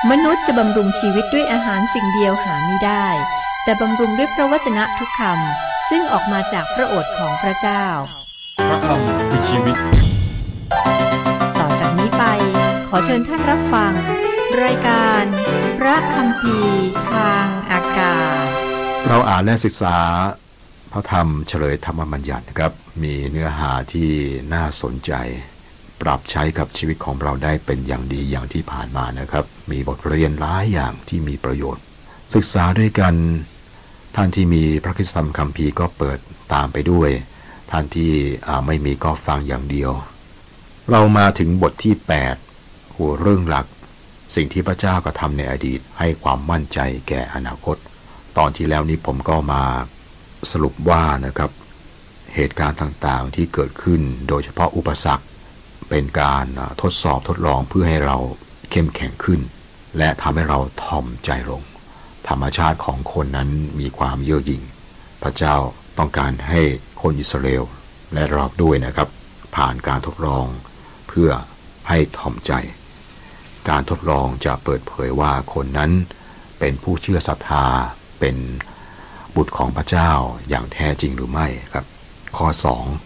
มนุษย์จะบำรุงชีวิตด้วยอาหารสิ่งเดียวหาไม่ได้แต่บำรุงด้วยพระวจนะทุกคำซึ่งออกมาจากพระโอษฐ์ของพระเจ้าพระคำคือชีวิตต่อจากนี้ไปขอเชิญท่านรับฟังรายการพระคัมภีร์ทางอากาศเราอ่านและศึกษาพระธรรมเฉลยธรรมบัญญัตินะครับมีเนื้อหาที่น่าสนใจปรับใช้กับชีวิตของเราได้เป็นอย่างดีอย่างที่ผ่านมานะครับมีบทเรียนหลายอย่างที่มีประโยชน์ศึกษาด้วยกันท่านที่มีพระคริสตธรรมคัมภีร์ก็เปิดตามไปด้วยท่านที่ไม่มีก็ฟังอย่างเดียวเรามาถึงบทที่8หัวเรื่องหลักสิ่งที่พระเจ้าก็ทำในอดีตให้ความมั่นใจแก่อนาคตตอนที่แล้วนี้ผมก็มาสรุปว่านะครับเหตุการณ์ต่างๆที่เกิดขึ้นโดยเฉพาะอุปสรรคเป็นการทดสอบทดลองเพื่อให้เราเข้มแข็งขึ้นและทำให้เราถ่อมใจลงธรรมชาติของคนนั้นมีความเย่อหยิ่งพระเจ้าต้องการให้คนอิสราเอลและเราด้วยนะครับผ่านการทดลองเพื่อให้ถ่อมใจการทดลองจะเปิดเผยว่าคนนั้นเป็นผู้เชื่อศรัทธาเป็นบุตรของพระเจ้าอย่างแท้จริงหรือไม่ครับข้อ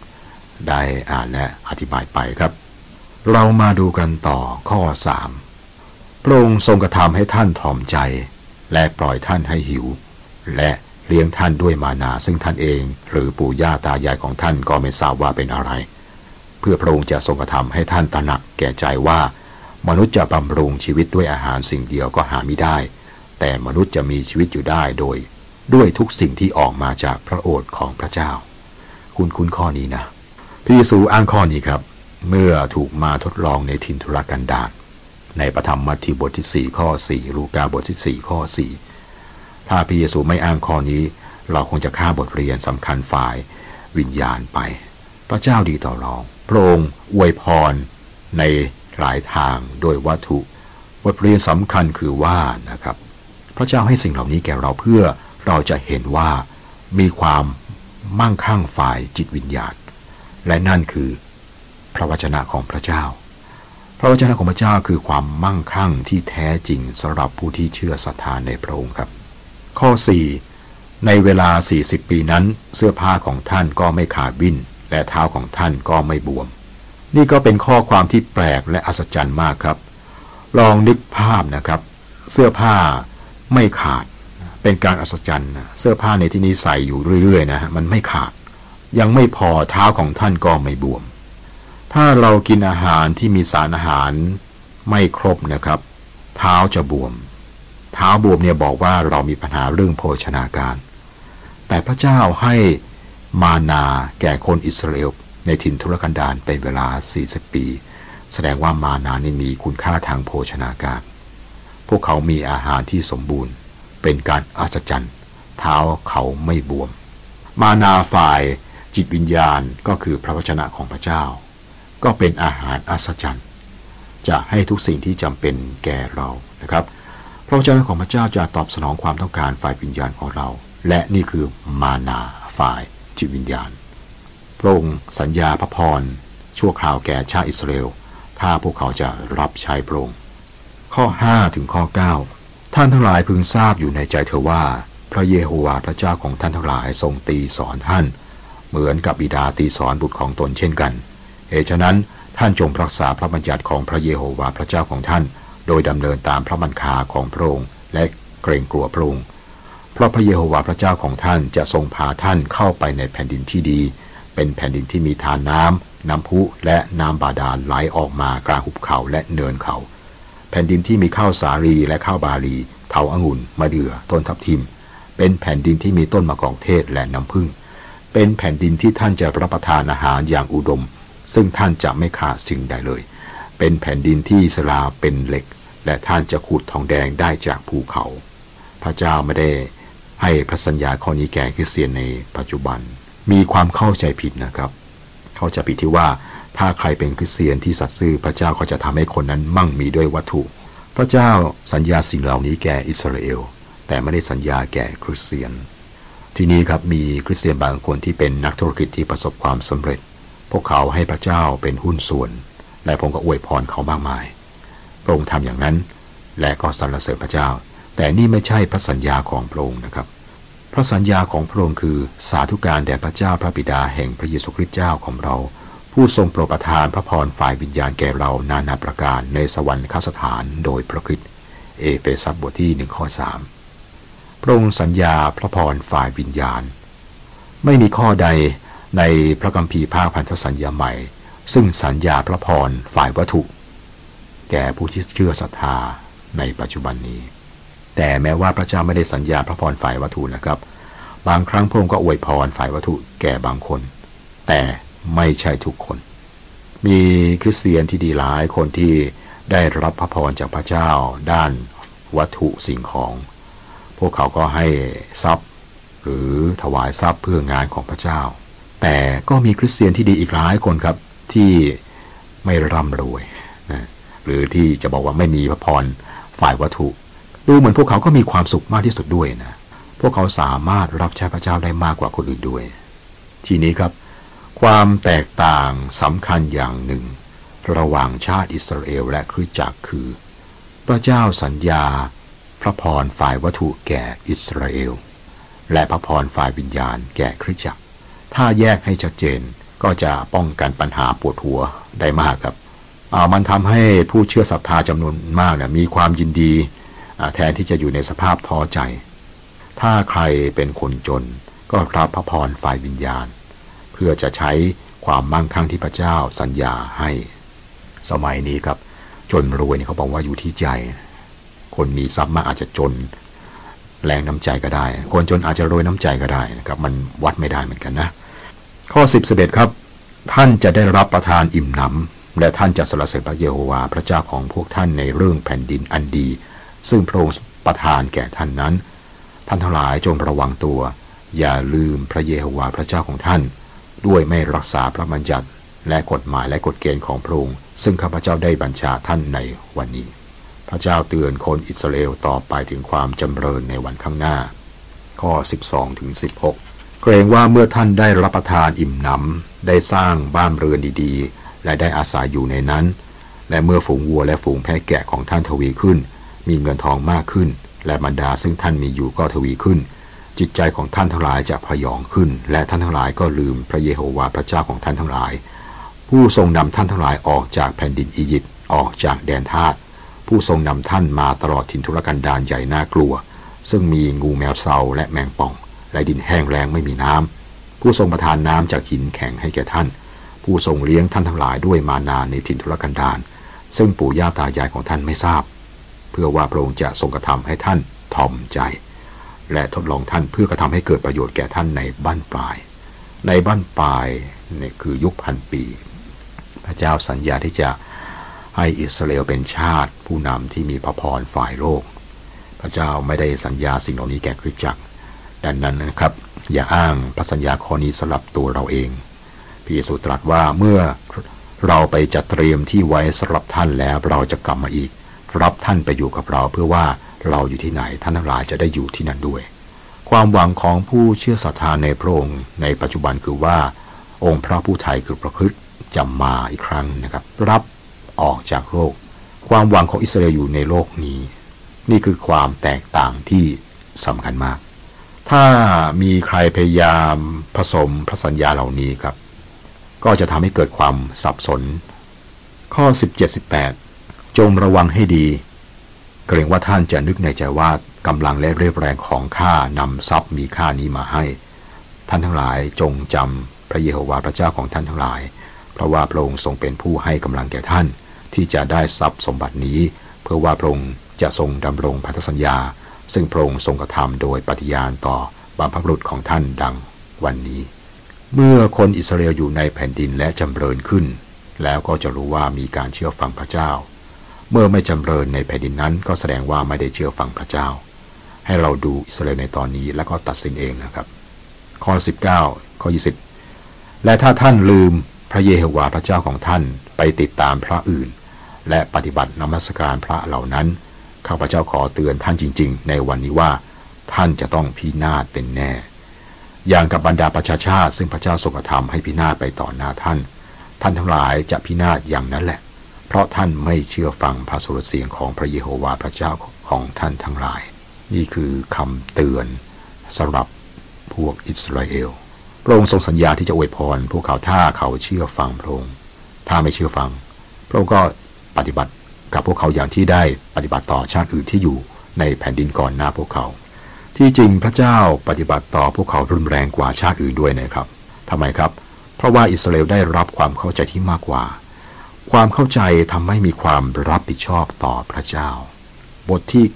2ได้อ่านและอธิบายไปครับเรามาดูกันต่อข้อ3พระองค์ทรงกระทำให้ท่านถ่อมใจและปล่อยท่านให้หิวและเลี้ยงท่านด้วยมานาซึ่งท่านเองหรือปู่ย่าตายายของท่านก็ไม่ทราบว่าเป็นอะไรเพื่อพระองค์จะทรงกระทำให้ท่านตระหนักแก่ใจว่ามนุษย์จะบำรุงชีวิตด้วยอาหารสิ่งเดียวก็หาไม่ได้แต่มนุษย์จะมีชีวิตอยู่ได้ด้วยทุกสิ่งที่ออกมาจากพระโอษฐ์ของพระเจ้าคุ้นข้อนี้นะพระเยซูอ้างข้อนี้ครับเมื่อถูกมาทดลองในถิ่นทุรกันดารในพระธรรมมัทธิวบทที่4ข้อ4ลูกาบทที่4ข้อ4ถ้าพระเยซูไม่อ้างข้อนี้เราคงจะข้ามบทเรียนสำคัญฝ่ายวิญญาณไปพระเจ้าดีต่อเราพระองค์อวยพรในหลายทางโดยวัตถุบทเรียนสำคัญคือว่านะครับพระเจ้าให้สิ่งเหล่านี้แก่เราเพื่อเราจะเห็นว่ามีความมั่งคั่งฝ่ายจิตวิญญาณและนั่นคือพระวจนะของพระเจ้าพระวจนะของพระเจ้าคือความมั่งคั่งที่แท้จริงสำหรับผู้ที่เชื่อศรัทธาในพระองค์ครับข้อ4ในเวลา40ปีนั้นเสื้อผ้าของท่านก็ไม่ขาดวิ่นและเท้าของท่านก็ไม่บวมนี่ก็เป็นข้อความที่แปลกและอัศจรรย์มากครับลองนึกภาพนะครับเสื้อผ้าไม่ขาดเป็นการอัศจรรย์เสื้อผ้าในที่นี้ใส่อยู่เรื่อยๆนะฮะมันไม่ขาดยังไม่พอเท้าของท่านก็ไม่บวมถ้าเรากินอาหารที่มีสารอาหารไม่ครบนะครับเท้าจะบวมเท้าบวมเนี่ยบอกว่าเรามีปัญหาเรื่องโภชนาการแต่พระเจ้าให้มานาแก่คนอิสราเอลในถิ่นทุรกันดารเป็นเวลา40ปีแสดงว่ามานานี่มีคุณค่าทางโภชนาการพวกเขามีอาหารที่สมบูรณ์เป็นการอัศจรรย์เท้าเขาไม่บวมมานาฝ่ายจิตวิญญาณก็คือพระวจนะของพระเจ้าก็เป็นอาหารอัศจรรย์จะให้ทุกสิ่งที่จำเป็นแก่เรานะครับพระวจนะของพระเจ้าจะตอบสนองความต้องการฝ่ายวิญญาณของเราและนี่คือมานาฝ่ายจิตวิญญาณพระองค์สัญญาพระพรชั่วคราวแก่ชาติอิสราเอลถ้าพวกเขาจะรับใช้พระองค์ข้อ5ถึงข้อ9ท่านทั้งหลายพึงทราบอยู่ในใจเธอว่าพระเยโฮวาห์พระเจ้าของท่านทั้งหลายทรงตีสอนท่านเหมือนกับบิดาตีสอนบุตรของตนเช่นกันเหตุฉะนั้นท่านจงรักษาพระบัญญัติของพระเยโฮวาห์พระเจ้าของท่านโดยดำเนินตามพระบัญชาของพระองค์และเกรงกลัวพระองค์เพราะพระเยโฮวาห์พระเจ้าของท่านจะทรงพาท่านเข้าไปในแผ่นดินที่ดีเป็นแผ่นดินที่มีทานน้ำพุและน้ำบาดาลไหลออกมากลางหุบเขาและเนินเขาแผ่นดินที่มีข้าวสาลีและข้าวบาลีเถาองุ่นมะเดื่อต้นทับทิมเป็นแผ่นดินที่มีต้นมะกอกเทศและน้ำผึ้งเป็นแผ่นดินที่ท่านจะรับประทานอาหารอย่างอุดมซึ่งท่านจะไม่ขาดสิ่งใดเลยเป็นแผ่นดินที่ศิลาเป็นเหล็กและท่านจะขุดทองแดงได้จากภูเขาพระเจ้าไม่ได้ให้พระสัญญาข้อนี้แก่คริสเตียนในปัจจุบันมีความเข้าใจผิดนะครับเข้าใจผิดที่ว่าถ้าใครเป็นคริสเตียนที่สัตย์ซื่อพระเจ้าก็จะทำให้คนนั้นมั่งมีด้วยวัตถุพระเจ้าสัญญาสิ่งเหล่านี้แก่อิสราเอลแต่ไม่ได้สัญญาแก่คริสเตียนทีนี้ครับมีคริสเตียนบางคนที่เป็นนักธุรกิจที่ประสบความสำเร็จพวกเขาให้พระเจ้าเป็นหุ้นส่วนและผมก็อวยพรเขามากมายพระองค์ทำอย่างนั้นและก็สรรเสริญพระเจ้าแต่นี่ไม่ใช่พระสัญญาของพระองค์นะครับพระสัญญาของพระองค์คือสาธุการแด่พระเจ้าพระบิดาแห่งพระเยซูคริสต์เจ้าของเราผู้ทรงโปรดประทานพระพรฝ่ายวิญญาณแก่เรานานาประการในสวรรคสถานโดยพระคริสต์เอเฟซัสบทที่1 ข้อ 3พระองค์สัญญาพระพรฝ่ายวิญญาณไม่มีข้อใดในพระคัมภีร์ภาคพันธสัญญาใหม่ซึ่งสัญญาพระพรฝ่ายวัตถุแก่ผู้ที่เชื่อศรัทธาในปัจจุบันนี้แต่แม้ว่าพระเจ้าไม่ได้สัญญาพระพรฝ่ายวัตถุนะครับบางครั้งพระองค์ก็อวยพรฝ่ายวัตถุแก่บางคนแต่ไม่ใช่ทุกคนมีคริสเตียนที่ดีหลายคนที่ได้รับพระพรจากพระเจ้าด้านวัตถุสิ่งของพวกเขาก็ให้ทรัพย์หรือถวายทรัพย์เพื่องานของพระเจ้าแต่ก็มีคริสเตียนที่ดีอีกหลายคนครับที่ไม่ร่ำรวยนะหรือที่จะบอกว่าไม่มีพระพรฝ่ายวัตถุดูเหมือนพวกเขาก็มีความสุขมากที่สุดด้วยนะพวกเขาสามารถรับใช้พระเจ้าได้มากกว่าคนอื่นด้วยทีนี้ครับความแตกต่างสำคัญอย่างหนึ่งระหว่างชาติอิสราเอลและคริสตจักรคือพระเจ้าสัญญาพระพรฝ่ายวัตถุแก่อิสราเอลและพระพรฝ่ายวิญญาณแก่คริสตจักรถ้าแยกให้ชัดเจนก็จะป้องกันปัญหาปวดหัวได้มากครับมันทำให้ผู้เชื่อศรัทธาจำนวนมากมีความยินดีแทนที่จะอยู่ในสภาพท้อใจถ้าใครเป็นคนจนก็รับพระพรฝ่ายวิญญาณเพื่อจะใช้ความมั่งคั่งที่พระเจ้าสัญญาให้สมัยนี้ครับจนรวยเขาบอกว่าอยู่ที่ใจคนมีทรัพย์มากอาจจะจนแรงน้ำใจก็ได้คนจนอาจจะรวยน้ำใจก็ได้นะครับมันวัดไม่ได้เหมือนกันนะข้อ10ครับท่านจะได้รับประทานอิ่มหนำและท่านจะสรรเสริญพระเยโฮวาห์พระเจ้าของพวกท่านในเรื่องแผ่นดินอันดีซึ่งพระองค์ประทานแก่ท่านนั้นท่านทั้งหลายจงระวังตัวอย่าลืมพระเยโฮวาห์พระเจ้าของท่านด้วยไม่รักษาพระบัญญัติและกฎหมายและกฎเกณฑ์ของพระองค์ซึ่งข้าพเจ้าได้บัญชาท่านในวันนี้พระเจ้าเตือนคนอิสราเอลต่อไปถึงความจำเริญในวันข้างหน้าข้อ12-16เกรงว่าเมื่อท่านได้รับประทานอิ่มหนำได้สร้างบ้านเรือนดีๆและได้อาศัยอยู่ในนั้นและเมื่อฝูงวัวและฝูงแพะแกะของท่านทวีขึ้นมีเงินทองมากขึ้นและบรรดาซึ่งท่านมีอยู่ก็ทวีขึ้นจิตใจของท่านทั้งหลายจะพยองขึ้นและท่านทั้งหลายก็ลืมพระเยโฮวาห์พระเจ้าของท่านทั้งหลายผู้ทรงนำท่านทั้งหลายออกจากแผ่นดินอียิปต์ออกจากแดนทาสผู้ทรงนำท่านมาตลอดถิ่นทุรกันดารใหญ่น่ากลัวซึ่งมีงูแมวเซาและแมงป่องและดินแห้งแล้งไม่มีน้ำผู้ทรงประทานน้ำจากหินแข็งให้แก่ท่านผู้ทรงเลี้ยงท่านทั้งหลายด้วยมานาในถิ่นทุรกันดารซึ่งปู่ย่าตายายของท่านไม่ทราบเพื่อว่าพระองค์จะทรงกระทำให้ท่านถ่อมใจและทดลองท่านเพื่อกระทำให้เกิดประโยชน์แก่ท่านในบั้นปลายในบั้นปลายนี่คือยุคพันปีพระเจ้าสัญญาที่จะให้อิสราเอลเป็นชาติผู้นำที่มีพระพรฝ่ายโลกพระเจ้าไม่ได้สัญญาสิ่งเหล่านี้แก่คริสตจักรดังนั้นนะครับอย่าอ้างพระสัญญาข้อนี้สำหรับตัวเราเองพระเยซูตรัสว่าเมื่อเราไปจัดเตรียมที่ไว้สำหรับท่านแล้วเราจะกลับมาอีกรับท่านไปอยู่กับเราเพื่อว่าเราอยู่ที่ไหนท่านทั้งหลายจะได้อยู่ที่นั่นด้วยความหวังของผู้เชื่อศรัทธาในพระองค์ในปัจจุบันคือว่าองค์พระผู้ไถ่คือพระคริสต์จะมาอีกครั้งนะครับรับออกจากโลกความหวังของอิสราเอลอยู่ในโลกนี้นี่คือความแตกต่างที่สำคัญมากถ้ามีใครพยายามผสมพระสัญญาเหล่านี้ครับก็จะทำให้เกิดความสับสนข้อ17-18จงระวังให้ดีเกรงว่าท่านจะนึกในใจว่ากำลังและเรียบแรงของข้านำทรัพย์มีค่านี้มาให้ท่านทั้งหลายจงจำพระเยโฮวาห์พระเจ้าของท่านทั้งหลายเพราะว่าพระองค์ทรงเป็นผู้ให้กำลังแก่ท่านที่จะได้ทรัพย์สมบัตินี้เพื่อว่าพระองค์จะทรงดำรงพันธสัญญาซึ่งพระองค์ทรงกระทำโดยปฏิญาณต่อบรรพบุรุษของท่านดังวันนี้เมื่อคนอิสราเอลอยู่ในแผ่นดินและจำเริญขึ้นแล้วก็จะรู้ว่ามีการเชื่อฟังพระเจ้าเมื่อไม่จำเริญในแผ่นดินนั้นก็แสดงว่าไม่ได้เชื่อฟังพระเจ้าให้เราดูอิสราเอลในตอนนี้แล้วก็ตัดสินเองนะครับข้อ19ข้อ20และถ้าท่านลืมพระเยโฮวาห์พระเจ้าของท่านไปติดตามพระอื่นและปฏิบัตินมัสการพระเหล่านั้นข้าพเจ้าขอเตือนท่านจริงๆในวันนี้ว่าท่านจะต้องพินาศเป็นแน่อย่างกับบรรดาประชาชาติซึ่งพระเจ้าทรงกระทำให้พินาศไปต่อหน้าท่านทั้งหลายจะพินาศอย่างนั้นแหละเพราะท่านไม่เชื่อฟังพระสุรเสียงของพระเยโฮวาห์พระเจ้าของท่านทั้งหลายนี่คือคำเตือนสำหรับพวกอิสราเอลพระองค์ทรงสัญญาที่จะอวยพรพวกเขาถ้าเขาเชื่อฟังพระองค์ถ้าไม่เชื่อฟังพระองค์ก็ปฏิบัติกับพวกเขาอย่างที่ได้ปฏิบัติต่อชาติอื่นที่อยู่ในแผ่นดินก่อนหน้าพวกเขาที่จริงพระเจ้าปฏิบัติต่อพวกเขารุนแรงกว่าชาติอื่นด้วยนะครับทำไมครับเพราะว่าอิสราเอลได้รับความเข้าใจที่มากกว่าความเข้าใจทำให้มีความรับผิดชอบต่อพระเจ้าบทที่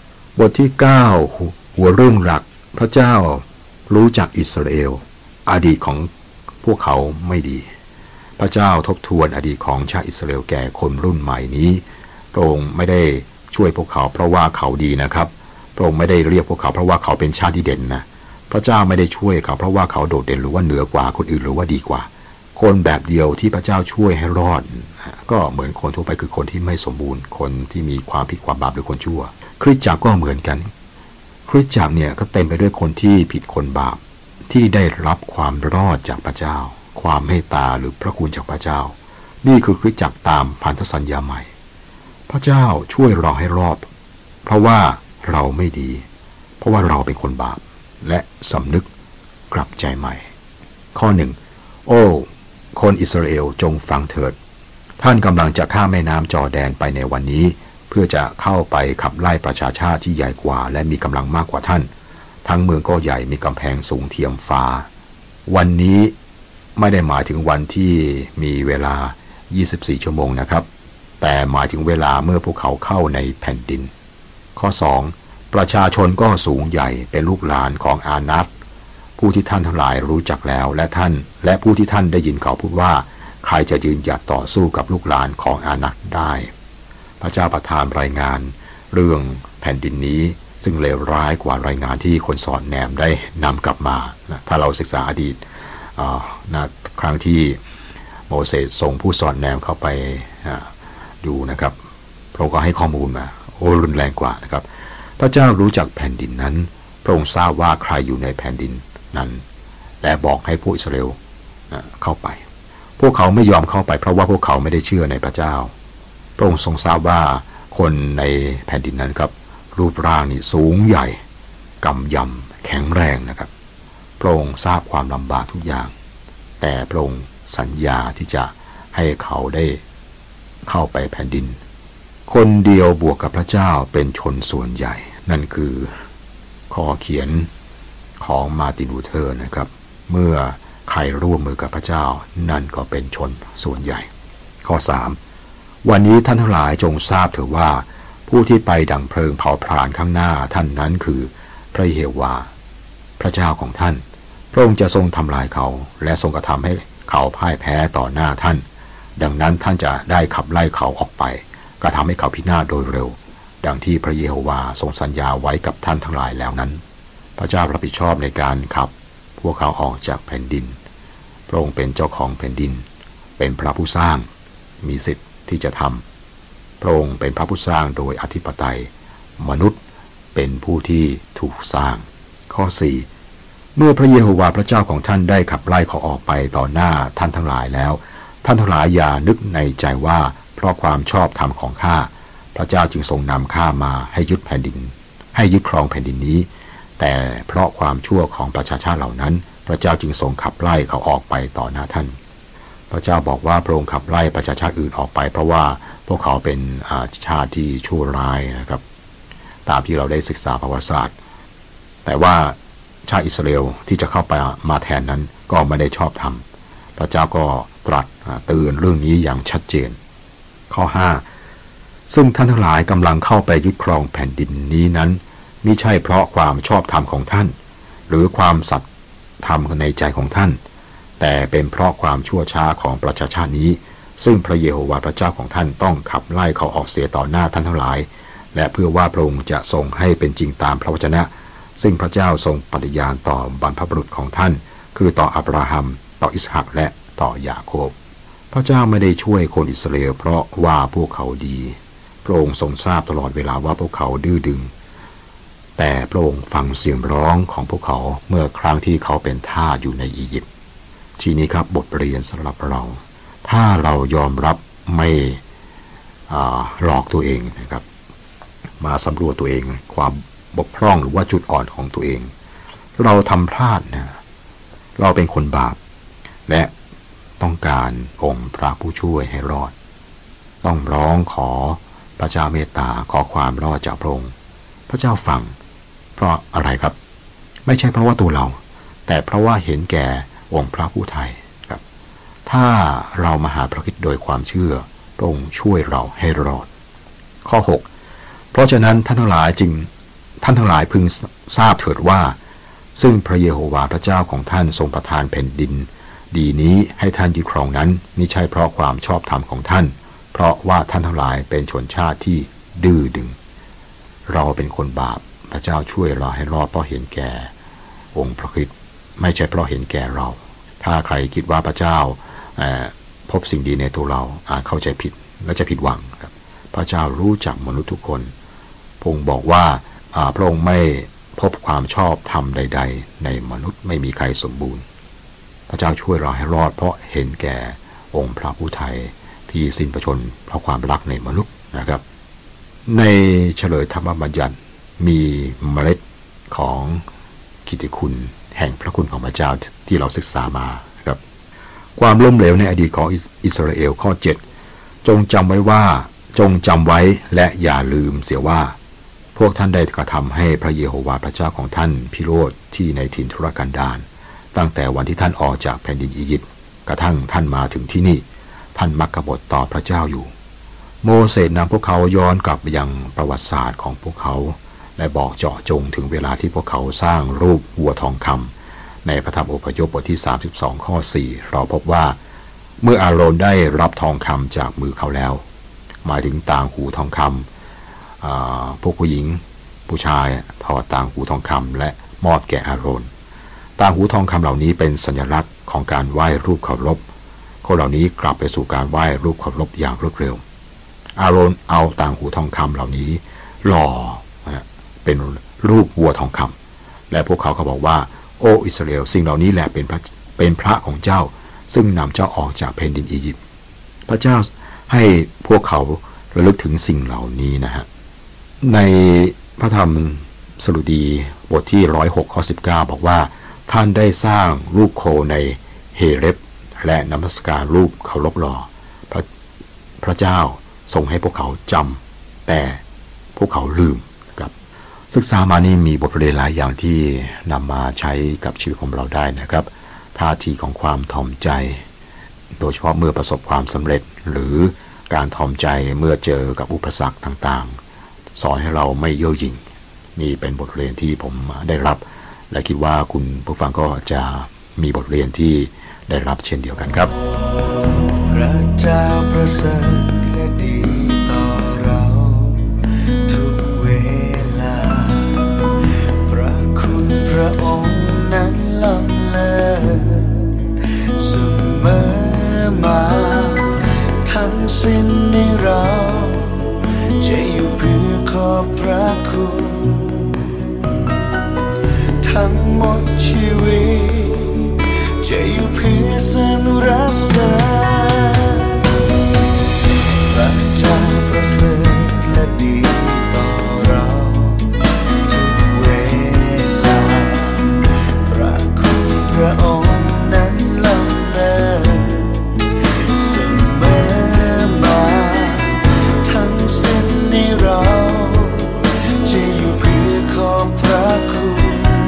9หัวเรื่องหลักพระเจ้ารู้จักอิสราเอลอดีตของพวกเขาไม่ดีพระเจ้าทบทวนอดีตของชาติอิสราเอลแก่คนรุ่นใหม่นี้พระองค์ไม่ได้ช่วยพวกเขาเพราะว่าเขาดีนะครับพระองค์ไม่ได้เรียกพวกเขาเพราะว่าเขาเป็นชาติที่เด่นนะพระเจ้าไม่ได้ช่วยเขาเพราะว่าเขาโดดเด่นหรือว่าเหนือกว่าคนอื่นหรือว่าดีกว่าคนแบบเดียวที่พระเจ้าช่วยให้รอดก็เหมือนคนทั่วไปคือคนที่ไม่สมบูรณ์คนที่มีความผิดความบาปหรือคนชั่วคริสตจักรก็เหมือนกันคริสตจักรเนี่ยก็เต็มไปด้วยคนที่ผิดคนบาปที่ได้รับความรอดจากพระเจ้าความเมตตาหรือพระคุณจากพระเจ้านี่คือคริสตจักรตามพันธสัญญาใหม่พระเจ้าช่วยเราให้รอดเพราะว่าเราไม่ดีเพราะว่าเราเป็นคนบาปและสำนึกกลับใจใหม่ข้อ 1โอ้คนอิสราเอลจงฟังเถิดท่านกำลังจะข้ามแม่น้ำจอร์แดนไปในวันนี้เพื่อจะเข้าไปขับไล่ประชาชาติที่ใหญ่กว่าและมีกำลังมากกว่าท่านทั้งเมืองก็ใหญ่มีกำแพงสูงเทียมฟ้าวันนี้ไม่ได้หมายถึงวันที่มีเวลา24ชั่วโมงนะครับแต่หมายถึงเวลาเมื่อพวกเขาเข้าในแผ่นดินข้อ 2ประชาชนก็สูงใหญ่เป็นลูกหลานของอานัตผู้ที่ท่านทั้งหลายรู้จักแล้วและผู้ที่ท่านได้ยินเขาพูดว่าใครจะยืนหยัดต่อสู้กับลูกหลานของอานัตได้พระเจ้าประทานรายงานเรื่องแผ่นดินนี้ซึ่งเลวร้ายกว่ารายงานที่คนสอนแนมได้นำกลับมาถ้าเราศึกษาอดีตครั้งที่โมเสสส่งผู้สอนแนมเข้าไปดูนะครับพระองค์ก็ให้ข้อมูลมารุนแรงกว่านะครับพระเจ้ารู้จักแผ่นดินนั้นพระองค์ทราบว่าใครอยู่ในแผ่นดินนั้นและบอกให้ผู้อิสราเอลเข้าไปพวกเขาไม่ยอมเข้าไปเพราะว่าพวกเขาไม่ได้เชื่อในพระเจ้าพระองค์ทรงทราบว่าคนในแผ่นดินนั้นครับรูปร่างนี่สูงใหญ่กำยำแข็งแรงนะครับพระองค์ทราบความลำบากทุกอย่างแต่พระองค์สัญญาที่จะให้เขาได้เข้าไปแผ่นดินคนเดียวบวกกับพระเจ้าเป็นชนส่วนใหญ่นั่นคือข้อเขียนของมาร์ตินลูเทอร์นะครับเมื่อใครร่วมมือกับพระเจ้านั่นก็เป็นชนส่วนใหญ่ข้อ 3วันนี้ท่านทั้งหลายจงทราบเถิดว่าผู้ที่ไปดั่งเพลิงเผาผลาญข้างหน้าท่านนั้นคือพระเยโฮวาห์พระเจ้าของท่านพระองค์จะทรงทำลายเขาและทรงกระทำให้เขาพ่ายแพ้ต่อหน้าท่านดังนั้นท่านจะได้ขับไล่เขาออกไปกระทำให้เขาพินาศโดยเร็วดังที่พระเยโฮวาห์ทรงสัญญาไว้กับท่านทั้งหลายแล้วนั้นพระเจ้ารับผิดชอบในการขับพวกเขาออกจากแผ่นดินพระองค์เป็นเจ้าของแผ่นดินเป็นพระผู้สร้างมีสิทธิ์ที่จะทำพระองค์เป็นพระผู้สร้างโดยอธิปไตยมนุษย์เป็นผู้ที่ถูกสร้างข้อ 4เมื่อพระเยโฮวาห์พระเจ้าของท่านได้ขับไล่เขาออกไปต่อหน้าท่านทั้งหลายแล้วท่านทั้งหลายอย่านึกในใจว่าเพราะความชอบธรรมของข้าพระเจ้าจึงทรงนำข้ามาให้ยึดแผ่นดินให้ยึดครองแผ่นดินนี้แต่เพราะความชั่วของประชาชาติเหล่านั้นพระเจ้าจึงทรงขับไล่เขาออกไปต่อหน้าท่านพระเจ้าบอกว่าพระองค์ขับไล่ประชาชาติอื่นออกไปเพราะว่าพวกเขาเป็นชาติที่ชั่วร้ายนะครับตามที่เราได้ศึกษาประวัติศาสตร์แต่ว่าชาติอิสราเอลที่จะเข้าไปมาแทนนั้นก็ไม่ได้ชอบธรรมพระเจ้าก็ตรัสเตือนเรื่องนี้อย่างชัดเจนข้อ 5ซึ่งท่านทั้งหลายกำลังเข้าไปยึดครองแผ่นดินนี้นั้นมิใช่เพราะความชอบธรรมของท่านหรือความสัตย์ธรรมในใจของท่านแต่เป็นเพราะความชั่วช้าของประชาชาตินี้ซึ่งพระเยโฮวาห์พระเจ้าของท่านต้องขับไล่เขาออกเสียต่อหน้าท่านทั้งหลายและเพื่อว่าพระองค์จะทรงให้เป็นจริงตามพระวจนะซึ่งพระเจ้าทรงปฏิญาณต่อบรรพบุรุษของท่านคือต่ออับราฮัมต่ออิสฮักและต่อยาโคบพระเจ้าไม่ได้ช่วยคนอิสราเอลเพราะว่าพวกเขาดีพระองค์ทรงทราบตลอดเวลาว่าพวกเขาดื้อดึงแต่พระองค์ฟังเสียงร้องของพวกเขาเมื่อครั้งที่เขาเป็นทาสอยู่ในอียิปต์ทีนี้ครับบทเรียนสำหรับเราถ้าเรายอมรับไม่หลอกตัวเองนะครับมาสำรวจตัวเองความบกพร่องหรือว่าจุดอ่อนของตัวเองเราทำพลาดนะเราเป็นคนบาปและต้องการองค์พระผู้ช่วยให้รอดต้องร้องขอพระเจ้าเมตตาขอความรอดจากพระองค์พระเจ้าฟังเพราะอะไรครับไม่ใช่เพราะว่าตัวเราแต่เพราะว่าเห็นแก่องค์พระผู้ไถ่ครับถ้าเรามาหาพระคริสต์โดยความเชื่อพระองค์ช่วยเราให้รอดข้อ6เพราะฉะนั้นท่านทั้งหลายพึงทราบเถิดว่าซึ่งพระเยโฮวาห์พระเจ้าของท่านทรงประทานแผ่นดินดีนี้ให้ท่านยึดครองนั้นมิใช่เพราะความชอบธรรมของท่านเพราะว่าท่านทั้งหลายเป็นชนชาติที่ดื้อดึงเราเป็นคนบาปพระเจ้าช่วยเราให้รอดเพราะเห็นแก่องค์พระคริสต์ไม่ใช่เพราะเห็นแก่เราถ้าใครคิดว่าพระเจ้าพบสิ่งดีในตัวเราเข้าใจผิดและจะผิดหวังครับพระเจ้ารู้จักมนุษย์ทุกคนพระองค์บอกว่าพระองค์ไม่พบความชอบธรรมใดๆในมนุษย์ไม่มีใครสมบูรณ์พระเจ้าช่วยเราให้รอดเพราะเห็นแก่องค์พระผู้ไถ่ที่สิ้นพระชนม์เพราะความรักในมนุษย์นะครับในเฉลยธรรมบัญญัติมีเมล็ดของกิตติคุณแห่งพระคุณของพระเจ้าที่เราศึกษามาครับความล้มเหลวในอดีตของอิสราเอลข้อ7จงจำไว้และอย่าลืมเสียว่าพวกท่านได้กระทำให้พระเยโฮวาห์พระเจ้าของท่านพิโรธที่ในถิ่นทุรกันดารตั้งแต่วันที่ท่านออกจากแผ่นดินอียิปต์กระทั่งท่านมาถึงที่นี่ท่านมักกบฏต่อพระเจ้าอยู่โมเสสนำพวกเขาย้อนกลับไปยังประวัติศาสตร์ของพวกเขาและบอกเจาะจงถึงเวลาที่พวกเขาสร้างรูปวัวทองคำในพระธรรมอพยพบทที่32ข้อ4เราพบว่าเมื่ออาโรนได้รับทองคำจากมือเขาแล้วหมายถึงต่างหูทองคำพวกผู้หญิงผู้ชายถอดต่างหูทองคำและมอบแก่อาโรนต่างหูทองคำเหล่านี้เป็นสัญลักษณ์ของการไหว้รูปเคารพคนเหล่านี้กลับไปสู่การไหว้รูปเคารพอย่างรวดเร็วอาโรนเอาต่างหูทองคำเหล่านี้หล่อเป็นรูปวัวทองคำและพวกเขาก็บอกว่าโอ้อิสราเอลสิ่งเหล่านี้แหละเป็นพระของเจ้าซึ่งนำเจ้าออกจากแผ่นดินอียิปต์พระเจ้าให้พวกเขาระลึกถึงสิ่งเหล่านี้นะฮะในพระธรรมสดุดีบทที่106ข้อ19บอกว่าท่านได้สร้างรูปโคในเฮเรบและนมัสการรูปเคารพหล่อพระเจ้าทรงให้พวกเขาจำแต่พวกเขาลืมครับศึกษามานี่มีบทเรียนหลายอย่างที่นำมาใช้กับชีวิตของเราได้นะครับท่าทีของความถ่อมใจโดยเฉพาะเมื่อประสบความสำเร็จหรือการถ่อมใจเมื่อเจอกับอุปสรรคต่างๆสอนให้เราไม่เย่อหยิ่งนี่เป็นบทเรียนที่ผมได้รับและคิดว่าคุณผู้ฟังก็จะมีบทเรียนที่ได้รับเช่นเดียวกันครับพระเจ้าประเสริฐและดีต่อเราทุกเวลาพระคุณพระองค์นั้นล้ำเลิศเสมอมาทั้งสิ้นในเราจะอยู่เพื่อขอบพระคุณทั้งหมดชีวิตจะอยู่เพื่อสรรเสริญพระเจ้าประเสริฐและดีต่อเราทุกเวลาพระคุณพระองค์นั้นล้ำเลิศเสมอมาทั้งสิ้นในเราจะอยู่เพื่อขอบพระคุณ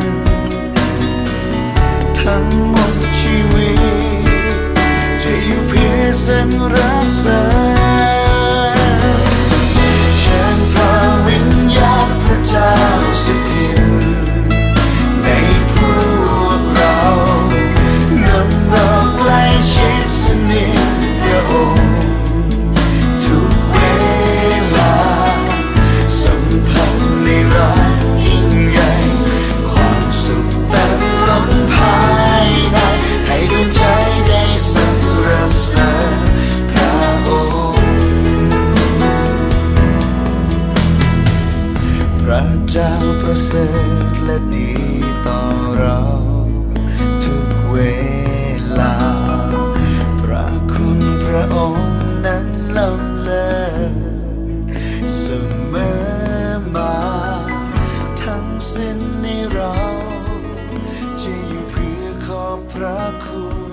ทั้งหมดชีวิตจะอยู่เพื่อสรรเสริญเชิญพระวิญญาณพระเจ้าสถิตในพวกเรานำเราใกล้ชิดสนิทพระองค์ทุกเวลาสัมพันธ์ในรักยิ่งใหญ่ความสุขเต็มล้นภายในให้ดวงใจได้สรรเสริญพระองค์พระเจ้าประเสริฐและดีต่อเราทุกเวลาพระคุณพระองค์นั้นล้ำเลิศพระคุณ